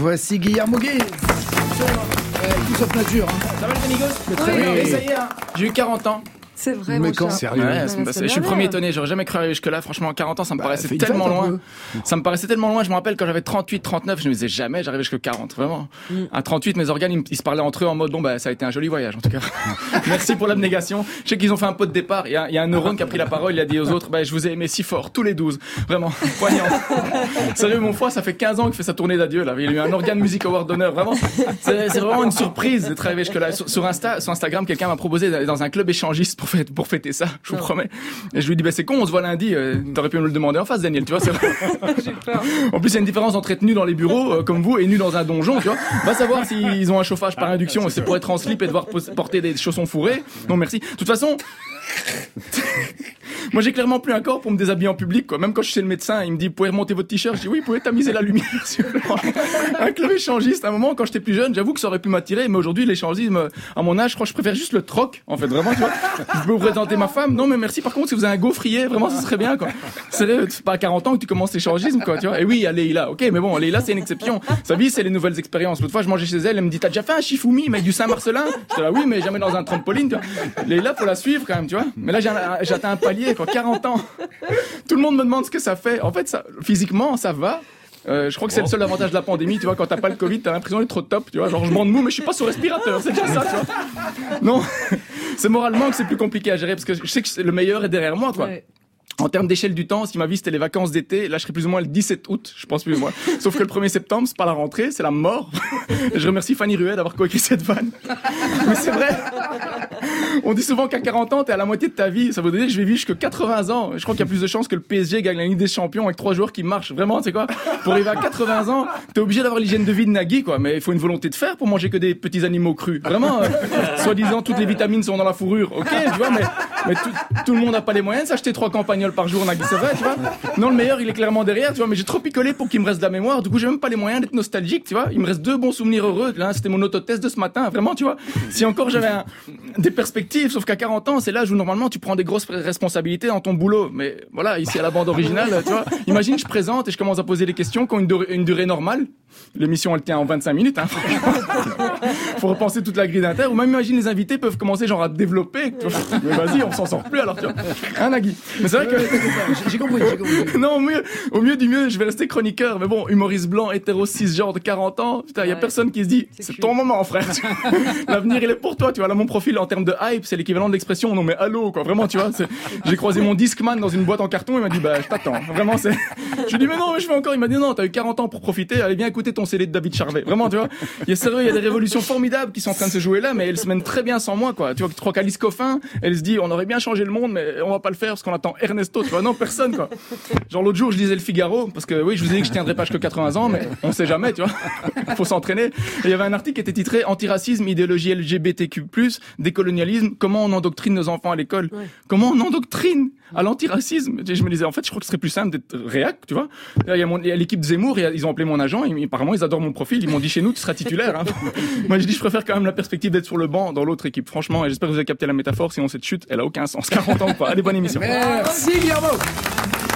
Voici Guillermo Guise. Tout sauf nature. Ça va les amigos? Très bien. Et ça y est, j'ai eu 40 ans. C'est vrai, Mais mon quand cher. sérieux Je suis le premier étonné, j'aurais jamais cru arriver jusque-là. Franchement, 40 ans, ça me paraissait tellement loin. Ça me paraissait tellement loin. Je me rappelle quand j'avais 38, 39, je me disais jamais j'arrivais jusqu'à 40, vraiment. À 38, mes organes, ils se parlaient entre eux en mode, bon, bah, ça a été un joli voyage, en tout cas. Merci pour l'abnégation. Je sais qu'ils ont fait un pot de départ. Il y a un neurone qui a pris la parole, il a dit aux autres, bah, je vous ai aimé si fort, tous les 12. Vraiment, poignant. Sérieux, mon foie, ça fait 15 ans qu'il fait sa tournée d'adieu, là. Il a eu un Organ Music Award d'honneur, vraiment. C'est vraiment une surprise d'être arrivé jusque-là. Sur Instagram, quelqu'un m'a proposé d'aller dans un club échangiste pour fêter ça. Je vous promets. Et je lui dis, bah, c'est con, on se voit lundi, t'aurais pu me le demander en face, Daniel, tu vois, c'est vrai. J'ai peur. En plus, il y a une différence entre être nu dans les bureaux, comme vous, et nu dans un donjon, tu vois. Va savoir s'ils ont un chauffage par induction, et c'est pour être en slip et devoir porter des chaussons fourrés. Non, merci. De toute façon, moi, j'ai clairement plus un corps pour me déshabiller en public, quoi. Même quand je suis chez le médecin, il me dit, vous pouvez remonter votre t-shirt. Je dis, oui, vous pouvez tamiser la lumière, s'il vous plaît. Un club échangiste, à un moment, quand j'étais plus jeune, j'avoue que ça aurait pu m'attirer, mais aujourd'hui, l'échangisme, à mon âge, je crois que je préfère juste le troc, en fait, vraiment, tu vois. Je peux vous présenter ma femme. Non, mais merci. Par contre, si vous avez un gaufrier, vraiment, ça serait bien, quoi. C'est pas à 40 ans que tu commences l'échangisme, quoi, tu vois. Et oui, il y a Leïla. Ok, mais bon, Leïla, c'est une exception. Sa vie, c'est les nouvelles expériences. L'autre fois, je mangeais chez elle, elle me dit, t'as déjà fait un Shifumi, mais du Saint-Marcelin? J'étais là, oui, mais jamais dans un trampoline, tu vois. Leïla, faut la suivre, quand même, tu vois. Mais là, j'ai atteint un palier, quoi, 40 ans. Tout le monde me demande ce que ça fait. En fait, ça, physiquement, ça va. Je crois que c'est le seul avantage de la pandémie, tu vois, quand t'as pas le Covid, t'as l'impression d'être trop top, tu vois, genre je m'en mou mais je suis pas sous respirateur, c'est déjà ça, tu vois. Non, c'est moralement que c'est plus compliqué à gérer parce que je sais que le meilleur est derrière moi, quoi. Ouais. En termes d'échelle du temps, si ma vie c'était les vacances d'été, là je serais plus ou moins le 17 août, je pense plus ou moins. Sauf que le 1er septembre, c'est pas la rentrée, c'est la mort. Et je remercie Fanny Ruet d'avoir coécrit cette vanne. Mais c'est vrai. On dit souvent qu'à 40 ans, t'es à la moitié de ta vie. Ça veut dire que je vais vivre jusqu'à 80 ans. Je crois qu'il y a plus de chances que le PSG gagne la Ligue des Champions avec 3 joueurs qui marchent. Vraiment, tu sais quoi? Pour arriver à 80 ans, t'es obligé d'avoir l'hygiène de vie de Nagui, quoi. Mais il faut une volonté de faire pour manger que des petits animaux crus. Vraiment, soi-disant, toutes les vitamines sont dans la fourrure. Ok, tu vois, mais tout le monde n'a pas les moyens de s'acheter 3 campagnols par jour, Nagui, c'est vrai, tu vois. Non, le meilleur, il est clairement derrière, tu vois, mais j'ai trop picolé pour qu'il me reste de la mémoire. Du coup, j'ai même pas les moyens d'être nostalgique, tu vois. Il me reste 2 bons souvenirs heureux. Là, c'était mon autotest de ce matin, vraiment, tu vois. Si encore j'avais des perspectives, sauf qu'à 40 ans, c'est l'âge où normalement tu prends des grosses responsabilités dans ton boulot. Mais voilà, ici à la bande originale, tu vois. Imagine, je présente et je commence à poser des questions qui ont une durée normale. L'émission, elle tient en 25 minutes, hein. Faut repenser toute la grille d'inter. Ou même, imagine, les invités peuvent commencer genre à développer. Mais vas-y, on s'en sort plus alors, tu vois. Hein, Nagui? Mais c'est vrai que... J'ai compris. Non, au mieux du mieux, je vais rester chroniqueur. Mais bon, humoriste blanc, hétéro, cisgenre de 40 ans. Putain, y a personne qui se dit, c'est ton moment, frère. L'avenir, il est pour toi, tu vois. Là, mon profil, en termes de hype, c'est l'équivalent de l'expression, non, mais allô, quoi. Vraiment, tu vois. J'ai croisé mon Discman dans une boîte en carton. Il m'a dit, bah, je t'attends. Vraiment, je lui ai dit, mais non, mais je fais encore. Il m'a dit, non, t'as eu 40 ans pour profiter. Allez, viens écouter ton CD de David Charvet. Vraiment, tu vois. Il y a des révolutions formidables qui sont en train de se jouer là, mais elles se mènent très bien sans moi, quoi. Tu vois, je crois qu'Alice Coffin, elle se dit, on aurait bien changé le monde, mais on va pas le faire parce qu'on attend Ernesto, tu vois. Non, personne, quoi. Genre, l'autre jour, je lisais le Figaro, parce que oui, je vous ai dit que je tiendrais pas jusqu'à 80 ans, mais on sait jamais, tu vois. Faut s'entraîner. Et il y avait un article qui était titré Antiracisme, idéologie LGBTQ+, décolonialisme, comment on endoctrine nos enfants à l'école. Ouais. Comment on endoctrine à l'antiracisme. Je me disais, en fait, je crois que ce serait plus simple d'être réac, tu vois. Il y a l'équipe Zemmour, ils ont appelé mon agent, apparemment, ils adorent mon profil, ils m'ont dit, chez nous, tu seras titulaire, hein. Moi, je dis, je préfère quand même la perspective d'être sur le banc dans l'autre équipe, franchement, et j'espère que vous avez capté la métaphore, sinon cette chute, elle a aucun sens. 40 ans ou pas. Allez, bonne émission. Merci, Guillermo.